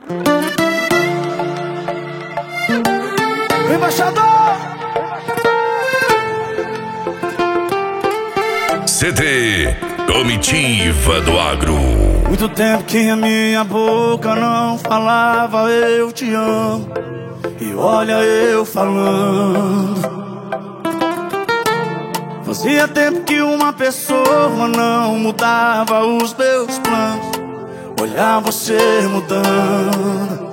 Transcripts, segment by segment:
Embaixador! CD Comitiva do Agro. Muito tempo que a minha boca não falava eu te amo, e olha eu falando. Fazia tempo que uma pessoa não mudava os meus planos, olhar você mudando.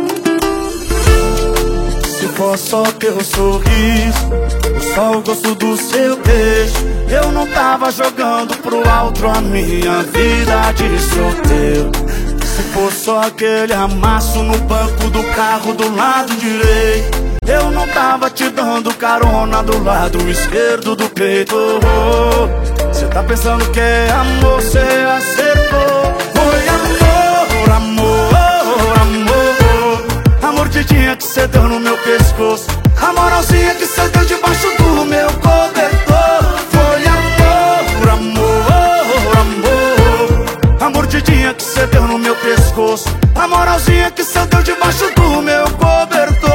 Se for só teu sorriso, só o gosto do seu beijo, eu não tava jogando pro alto a minha vida de solteiro. Se for só aquele amasso no banco do carro do lado direito, eu não tava te dando carona do lado esquerdo do peito. Cê tá pensando que é amor, cê acertou. Foi amor, amor, amor. Amor de dia que cê deu no meu pescoço, a moralzinha que cê deu debaixo do meu cobertor. Foi amor, amor, amor. Amor de dia que cê deu no meu pescoço, a moralzinha que cê deu debaixo do meu cobertor.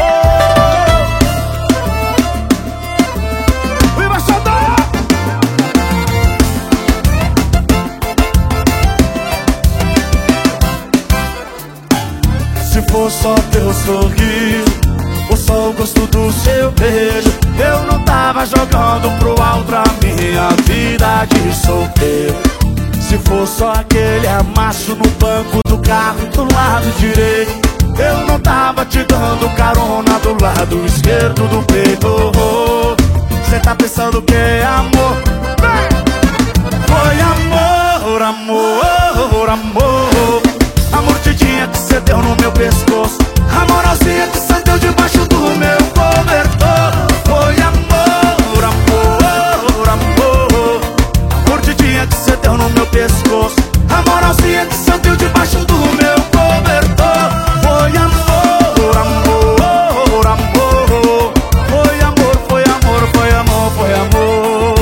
Se for só teu sorriso, ou só o gosto do seu beijo, eu não tava jogando pro alto a minha vida de solteiro. Se for só aquele amasso no banco do carro do lado direito, eu não tava te dando carona do lado esquerdo do peito. Cê tá pensando que é amor? Foi amor, amor, amor. Amor de dia que cê deu no meu pescoço, a moralzinha que cê deu debaixo do meu cobertor. Foi amor, amor, amor. Amor de dia que cê deu no meu pescoço, a moralzinha que cê deu debaixo do meu cobertor. Foi amor, amor, amor. Foi amor, foi amor, foi amor, foi amor.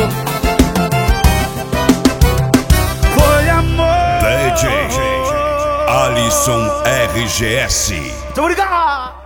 Foi amor. DJ Alisson RGS. Muito obrigado!